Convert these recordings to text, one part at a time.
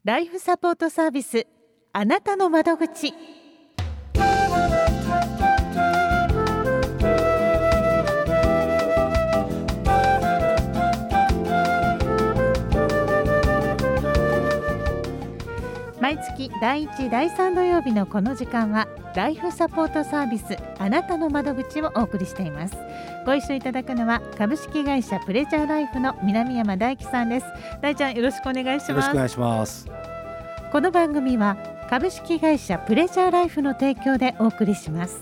ライフサポートサービス、あなたの窓口。毎月第1、第3土曜日のこの時間はライフサポートサービス、あなたの窓口をお送りしています。ご一緒いただくのは株式会社プレジャーライフの南山大樹さんです。大ちゃん、よろしくお願いします。 よろしくお願いします。 この番組は株式会社プレジャーライフの提供でお送りします。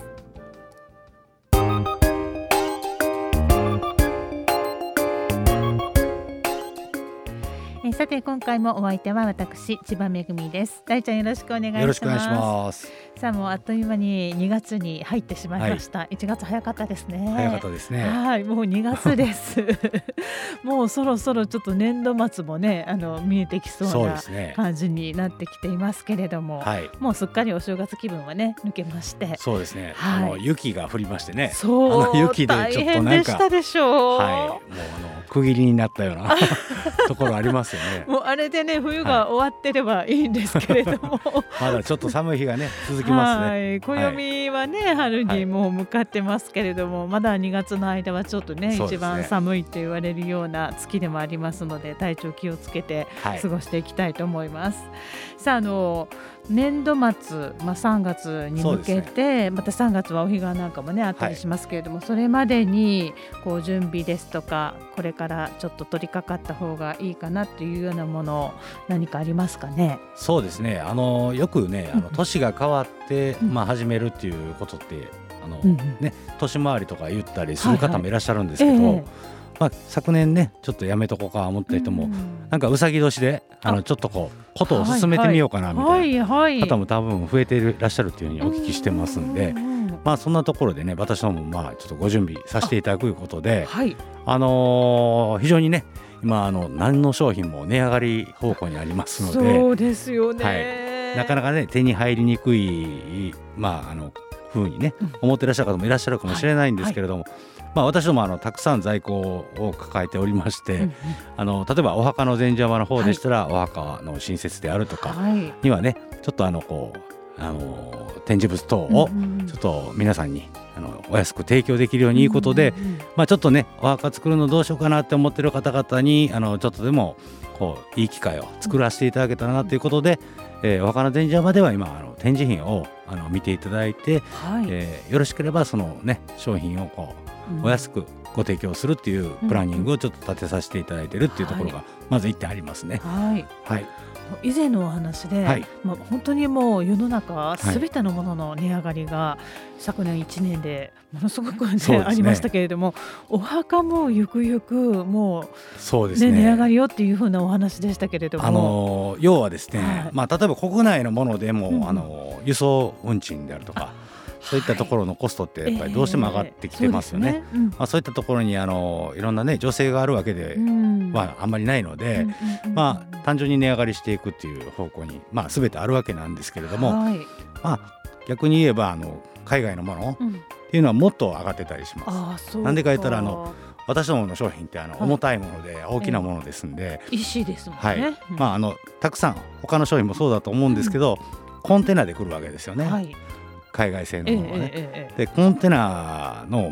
さて、今回もお相手は私、千葉めぐみです。大ちゃん、よろしくお願いします。 よろしくお願いします。 さあ、もうあっという間に2月に入ってしまいました、1月早かったですね。 早かったですね。 はい、もう2月ですもうそろそろちょっと年度末もね、見えてきそうな感じになってきていますけれども、はい、もうすっかりお正月気分はね、抜けまして。 そうですね、はい、雪が降りましてね。 そう、 雪でちょっと大変でしたでしょう。 はい、もう区切りになったようなところありますよね。 もうあれでね、冬が終わってればいいんですけれども、 まだちょっと寒い日がね続きますね。 はい、暦はね、春にもう向かってますけれども、まだ2月の間はちょっとね、一番寒いって言われるような月でもありますので、体調気をつけて過ごしていきたいと思います。さあ、年度末、3月に向けて、また3月はお彼岸なんかもねあったりしますけれども、それまでにこう準備ですとか、これからちょっと取り掛かった方がいいかなっていうようなもの、何かありますかね。 そうですね、よくね、年が変わって、始めるっていうことって年回りとか言ったりする方もいらっしゃるんですけど、昨年ねちょっとやめとこうか思った人も、なんかうさぎ年でちょっとことを進めてみようかなみたいな方も多分増えていらっしゃるっていうふうにお聞きしてますんで、そんなところでね、私どもちょっとご準備させていただくということで、非常にね今何の商品も値上がり方向にありますので。 そうですよね、 なかなかね手に入りにくいふうにね思っていらっしゃる方もいらっしゃるかもしれないんですけれども、私どもたくさん在庫を抱えておりまして、例えばお墓の前邪魔の方でしたら、お墓の新設であるとかにはね、ちょっと展示物等をちょっと皆さんにお安く提供できるようにいうことで、ちょっとねお墓作るのどうしようかなって思ってる方々にちょっとでもいい機会を作らせていただけたらなということで、お墓の前邪魔では今展示品を見ていただいて、よろしければそのね商品をお安くご提供するっていうプランニングをちょっと立てさせていただいているっていうところがまず1点ありますね。 以前のお話で、本当にもう世の中すべてのものの値上がりが昨年1年でものすごく、ありましたけれども、お墓もゆくゆくもう、値上がりよっていうふうなお話でしたけれども、 要はですね、例えば国内のものでも、輸送運賃であるとか、そういったところのコストってやっぱりどうしても上がってきてますよね。そういったところにいろんなね助成があるわけではあんまりないので、単純に値上がりしていくっていう方向に全てあるわけなんですけれども、逆に言えば海外のものっていうのはもっと上がってたりします。なんでか言ったら私どもの商品って重たいもので大きなものですんで、 石ですもんね。 たくさん他の商品もそうだと思うんですけど、コンテナで来るわけですよね。海外製のものはね。でコンテナの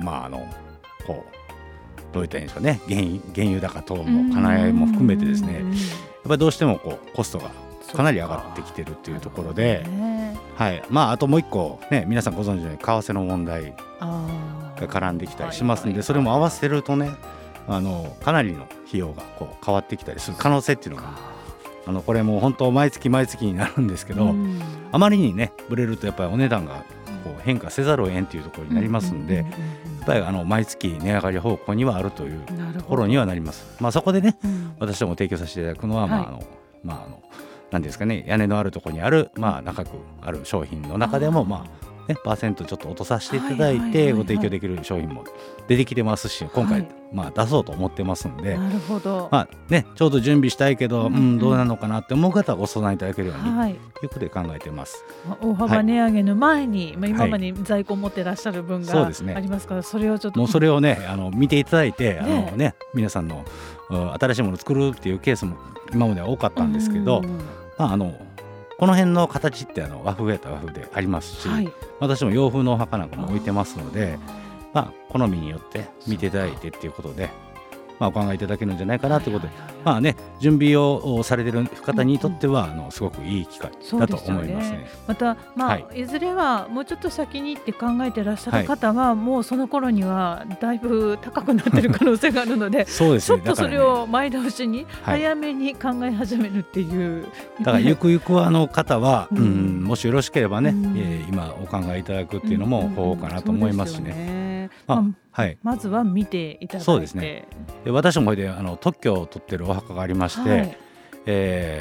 どういったらいいんでしょうね、原油高等の兼ね合いも含めてですね、やっぱりどうしてもコストがかなり上がってきてるっていうところで、あともう一個ね、皆さんご存知のように為替の問題が絡んできたりしますんで、それも合わせるとねかなりの費用が変わってきたりする可能性っていうのがこれもう本当毎月毎月になるんですけど、あまりにねブレるとやっぱりお値段が変化せざるを得んというところになりますんで、やっぱり毎月値上がり方向にはあるというところにはなります。そこでね、私ども提供させていただくのは、何ですかね、屋根のあるところにある、長くある商品の中でもパーセントちょっと落とさせていただいてご提供できる商品も出てきてますし、今回出そうと思ってますんで、 なるほど、 ちょうど準備したいけど、どうなのかなって思う方はご相談いただけるようにということで考えてます。 大幅値上げの前に、今まで在庫を持ってらっしゃる分がありますから、それをちょっともうそれをね見ていただいて、皆さんの新しいものを作るっていうケースも今までは多かったんですけど、 この辺の形って和風やったら和風でありますし、はい、私も洋風のお墓なんかも置いてますので、好みによって見ていただいてっていうことで、お考えいただけるんじゃないかなということで、準備をされている方にとっては、すごくいい機会だと思いますね。 また、いずれはもうちょっと先にって考えていらっしゃる方は、もうその頃にはだいぶ高くなっている可能性があるのでそうですね、 ちょっとそれを前倒しに早めに考え始めるっていう、 だからゆくゆくは方は、もしよろしければね、今お考えいただくっていうのも方法かなと思いますしね。 まずは見ていただいて、 そうですね。私も特許を取ってるお墓がありまして、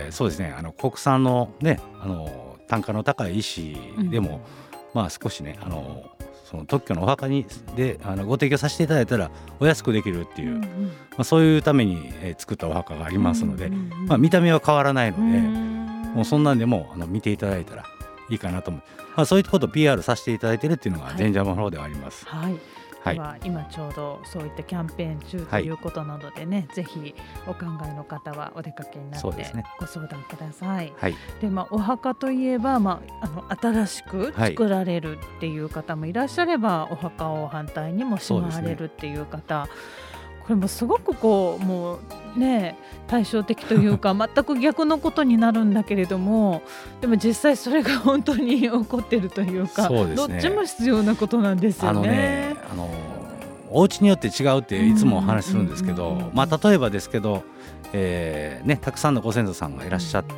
そうですね、国産のね、単価の高い石でも、少しね、その特許のお墓でご提供させていただいたらお安くできるっていう、そういうために作ったお墓がありますので、見た目は変わらないので、もうそんなんでも見ていただいたらいいかなと思う。そういうことを PR させていただいているっていうのが前者の方ではあります。 今ちょうどそういったキャンペーン中ということなのでね、ぜひお考えの方はお出かけになってご相談ください。で、お墓といえば、新しく作られるっていう方もいらっしゃれば、お墓を反対にもしまわれるっていう方、これもすごくもうね、対照的というか全く逆のことになるんだけれども、でも実際それが本当に起こってるというか、どっちも必要なことなんですよね。 お家によって違うっていつもお話しするんですけど、例えばですけど、たくさんのご先祖さんがいらっしゃって、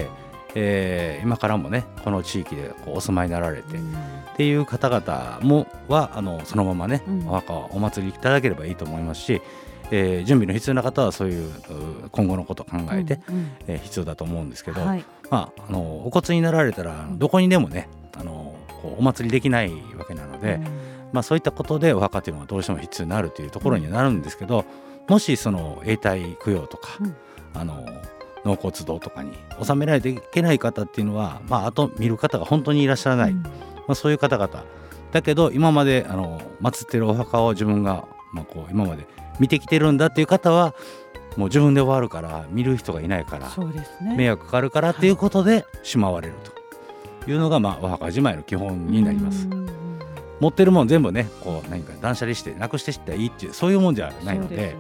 今からもねこの地域でお住まいになられて、っていう方々もはそのままね、お墓をお祭りいただければいいと思いますし、準備の必要な方はそういう今後のことを考えて、必要だと思うんですけど、お骨になられたらどこにでもねお祭りできないわけなので、そういったことでお墓というのはどうしても必要になるというところにはなるんですけど、もしその永代供養とか、納骨堂とかに納められていけない方っていうのは、あと見る方が本当にいらっしゃらない、そういう方々だけど今まで祀ってるお墓を自分が、今まで見てきてるんだっていう方はもう自分で終わるから見る人がいないから、迷惑かかるからっていうことでしまわれるというのが、お墓じまいの基本になります。持ってるもん全部ね何か断捨離してなくしていったらいいっていうそういうもんじゃないので、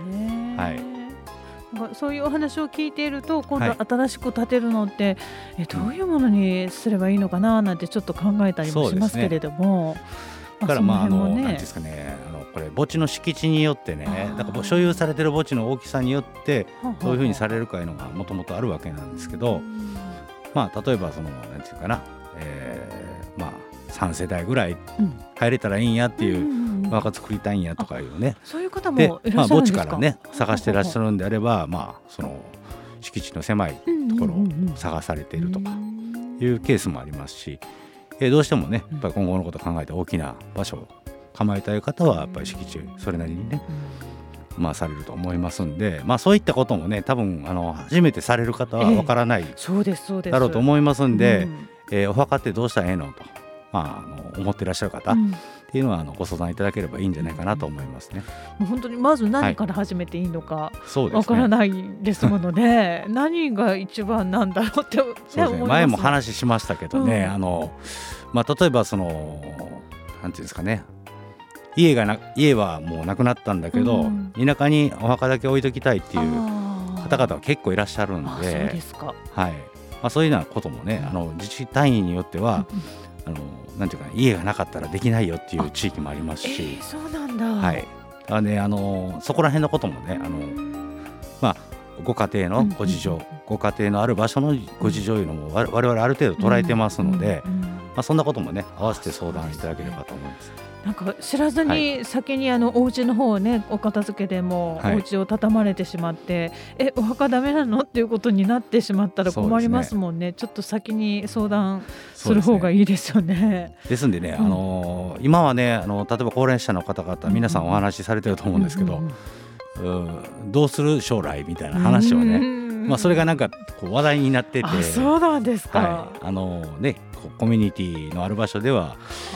そういうお話を聞いていると、今度新しく建てるのって、どういうものにすればいいのかななんてちょっと考えたりもしますけれども、 だからなんですかね、これ墓地の敷地によってね、だから所有されてる墓地の大きさによってどういうふうにされるかいうのがもともとあるわけなんですけど、例えばそのなんていうかな、3世代ぐらい入れたらいいんやっていうお墓作りたいんやとかいうね、 そういう方もいらっしゃるんですか。 墓地からね探してらっしゃるんであれば、その敷地の狭いところを探されているとかいうケースもありますし、どうしてもねやっぱり今後のことを考えて大きな場所を構えたい方はやっぱり敷地それなりにね、されると思いますんで、そういったこともね多分初めてされる方はわからないだろうと思いますんで、お墓ってどうしたらええのと、思っていらっしゃる方っていうのはご相談いただければいいんじゃないかなと思いますね。 もう本当にまず何から始めていいのかわからないですもので、何が一番なんだろうって思います。 前も話しましたけどね、例えばそのなんていうんですかね、家はもうなくなったんだけど、田舎にお墓だけ置いときたいっていう方々は結構いらっしゃるんで、 そうですか。 そういうようなこともね、自治単位によっては、なんていうか家がなかったらできないよっていう地域もありますし、 そうなんだ。 だからね、そこら辺のこともね、ご家庭のご事情、ご家庭のある場所のご事情いうのも我々ある程度捉えてますので、そんなこともね合わせて相談いただければと思います。 なんか知らずに先にお家の方をねお片付けでもお家を畳まれてしまって、お墓ダメなのっていうことになってしまったら困りますもんね。ちょっと先に相談する方がいいですよね。 ですんでね、今はね例えば高齢者の方々皆さんお話しされてると思うんですけど、どうする将来みたいな話をね、それがなんか話題になってて、 そうなんですか。 コミュニティのある場所では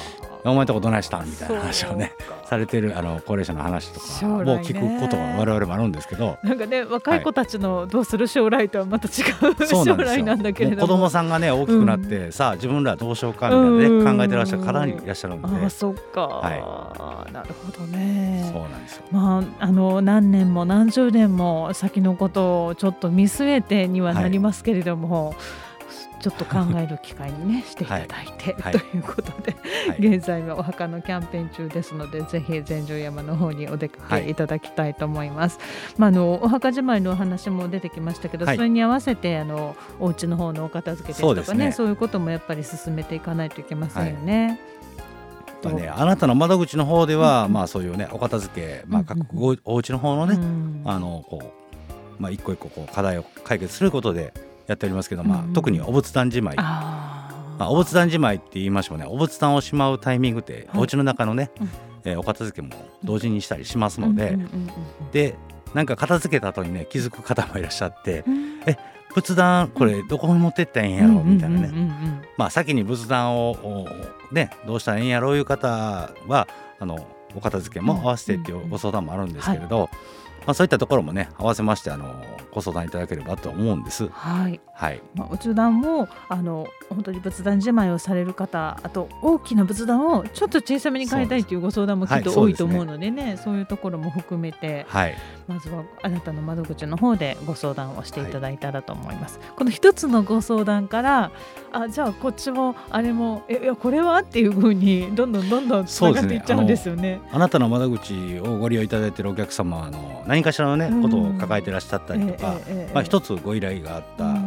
お前んとこどないしたんみたいな話をねされてる高齢者の話とかも聞くことが我々もあるんですけど、 なんかね若い子たちのどうする将来とはまた違う将来なんだけれども、 子供さんがね大きくなって、さあ自分らどうしようかみたいなね、考えてらっしゃる方にいらっしゃるので、 そっか、なるほどね。 そうなんですよ。 何年も何十年も先のことをちょっと見据えてにはなりますけれども、ちょっと考える機会にねしていただいて、ということで、現在はお墓のキャンペーン中ですので、ぜひ全成山の方にお出かけいただきたいと思います。お墓じまいのお話も出てきましたけど、それに合わせてお家の方のお片付けですとかね、そういうこともやっぱり進めていかないといけませんよね。 あなたの窓口の方では、そういうねお片付け、各お家の方のね、一個一個課題を解決することでやっておりますけど、特にお仏壇じまい、お仏壇じまいって言いましてもね、お仏壇をしまうタイミングってお家の中のね、お片付けも同時にしたりしますので、でなんか片付けた後にね気づく方もいらっしゃって、仏壇これどこに持ってったらええんやろみたいなね、先に仏壇をねどうしたらええんやろいう方はお片付けも合わせてっていうご相談もあるんですけれど、そういったところもね合わせましてご相談いただければと思うんです。 仏壇も本当に仏壇じまいをされる方、あと大きな仏壇をちょっと小さめに変えたいというご相談もきっと多いと思うのでね、そういうところも含めて、まずはあなたの窓口の方でご相談をしていただいたらと思います。この一つのご相談からじゃあこっちもあれもいやこれはっていう風にどんどんつながっていっちゃうんですよね。 あなたの窓口をご利用いただいているお客様は何かしらのねことを抱えていらっしゃったりとか、一つご依頼があった、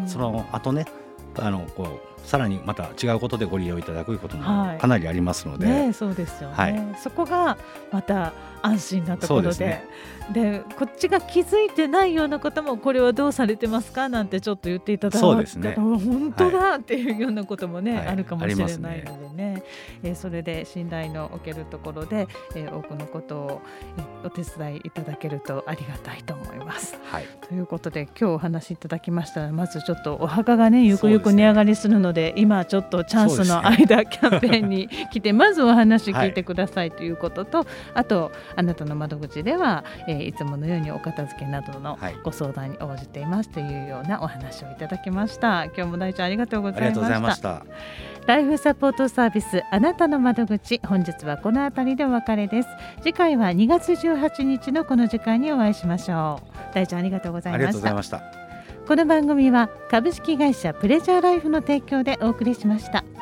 その後ねさらにまた違うことでご利用いただくこともかなりありますので、 そうですよね、そこがまた安心なところで、こっちが気づいてないようなこともこれはどうされてますかなんてちょっと言っていただいて、本当だっていうようなこともね、あるかもしれないのでね、それで信頼のおけるところで、多くのことをお手伝いいただけるとありがたいと思います。ということで今日お話しいただきましたら、まずちょっとお墓がねゆくゆく値上がりするので、今ちょっとチャンスの間、キャンペーンに来てまずお話聞いてくださいということと、あとあなたの窓口では、いつものようにお片付けなどのご相談に応じていますというようなお話をいただきました。今日も大ちゃんありがとうございました。ライフサポートサービスあなたの窓口、本日はこのあたりでお別れです。次回は2月18日のこの時間にお会いしましょう。大ちゃんありがとうございました。 ありがとうございました。 この番組は株式会社プレジャーライフの提供でお送りしました。